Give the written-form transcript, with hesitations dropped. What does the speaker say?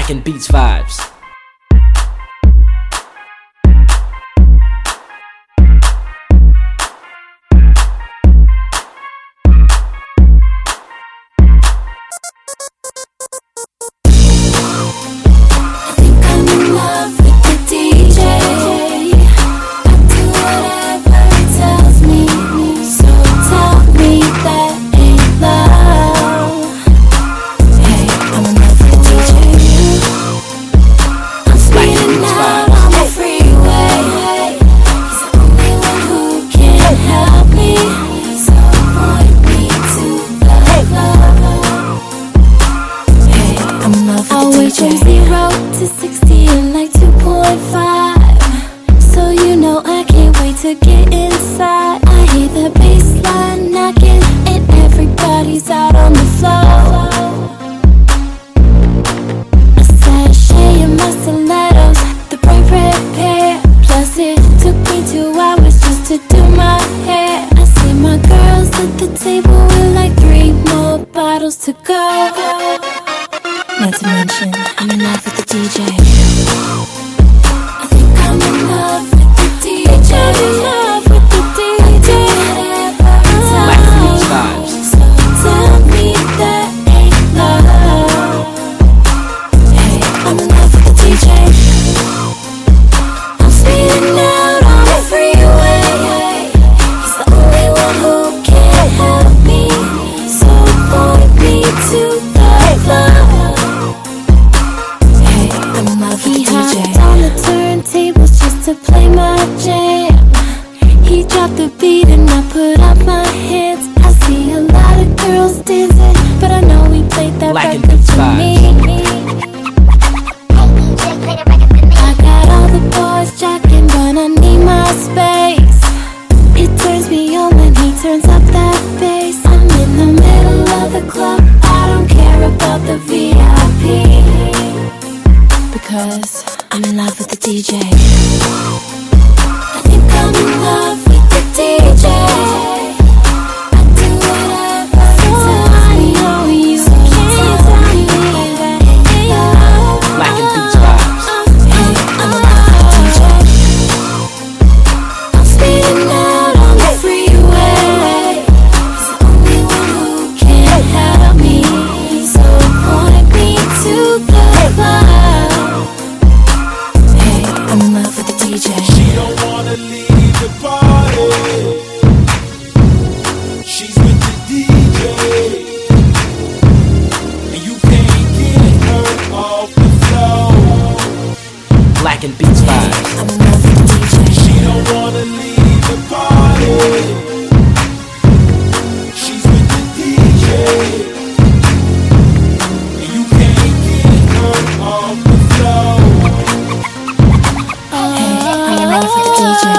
Lacking Beats vibes. From 0 to 60 in like 2.5. So you know I can't wait to get inside. I hear the bass line knocking and everybody's out on the floor. A sachet of my stilettos, the bright red pair. Plus it took me 2 hours just to do my hair. I see my girls at the table with like 3 more bottles to go. Not to mention, I'm in love with the DJ. I think I'm in love with the DJ. I'm in love with the DJ. Lacking Beats vibes. So tell me that ain't love. Hey, I'm in love with the DJ. I'm speeding out on the freeway. He's the only one who can help me. So point me to the club. He hopped on the turntables just to play my jam. He dropped the beat and I put up my hands. I see a lot of girls dancing, but I know he played that Lacking record Beats for vibes. me. I got all the boys jocking, but I need my space. It turns me on when he turns up that bass. I'm in the middle of the club, I don't care about the VIP. Because I'm in love with the DJ. I think I'm in love with the DJ. I do whatever he tells me. Oh, you can't tell me that ain't love. Lacking Beats vibes. Hey, I'm in love with the DJ. I'm speeding out on the freeway. He's the only one who can help me. So point me to the club. I'm in love with the DJ. She don't wanna leave the party. She's with the DJ. And you can't get her off the floor. Lacking Beats vibes. I'm in love with the DJ. She don't wanna leave the party. She's with the DJ. And you can't get her off the floor. I'm in love with the DJ.